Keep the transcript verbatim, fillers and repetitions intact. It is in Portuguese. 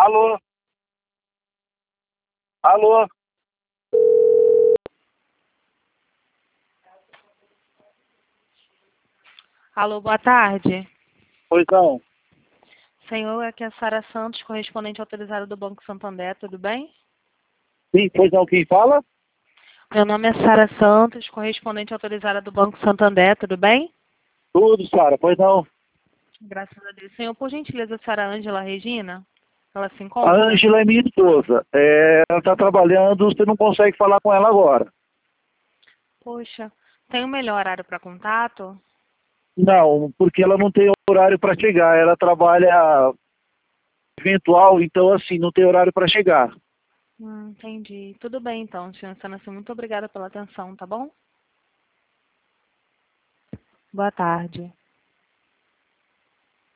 Alô? Alô? Alô, boa tarde. Pois não. Senhor, aqui é a Sara Santos, correspondente autorizada do Banco Santander, tudo bem? Sim, pois não, quem fala? Meu nome é Sara Santos, correspondente autorizada do Banco Santander, tudo bem? Tudo, Sara, pois não. Graças a Deus. Senhor, por gentileza, a senhora Ângela Regina? Ela se A encontra? Ângela é minha esposa. É, ela está trabalhando, você não consegue falar com ela agora. Poxa, tem um melhor horário para contato? Não, porque ela não tem horário para chegar. Ela trabalha eventual, então assim, não tem horário para chegar. Hum, entendi. Tudo bem então, senhor Sanassi, muito obrigada pela atenção, tá bom? Boa tarde.